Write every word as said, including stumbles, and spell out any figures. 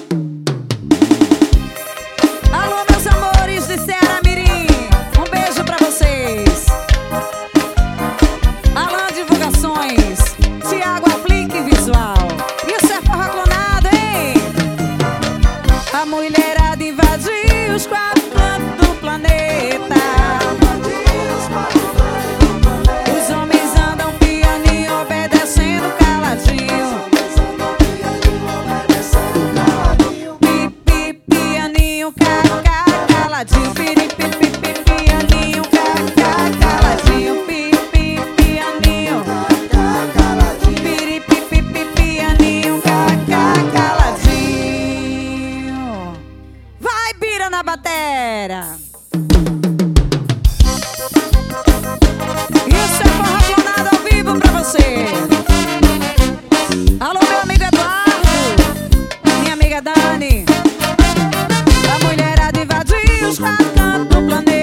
Alô, meus amores de Ceará Mirim, um beijo pra vocês. Alan Divulgações, Thiago Aplique Visual. Isso é forró clonado, hein? A mulherada invadiu os quatro cantos do planeta. Os homens andam pianinho, obedecendo caladinho. Pi, pi, pianinho, cacá, caladinho. Piri, pi, pi, pi, pianinho, cacá, caladinho. Pi, pi, pianinho, piri, pi, pi, pi, pianinho, cacá, caladinho. Vai, Bira na batera. Isso é forró clonado ao vivo pra você. Alô, meu amigo Eduardo, minha amiga Dani. A mulherada invadiu os quatro cantos do planeta.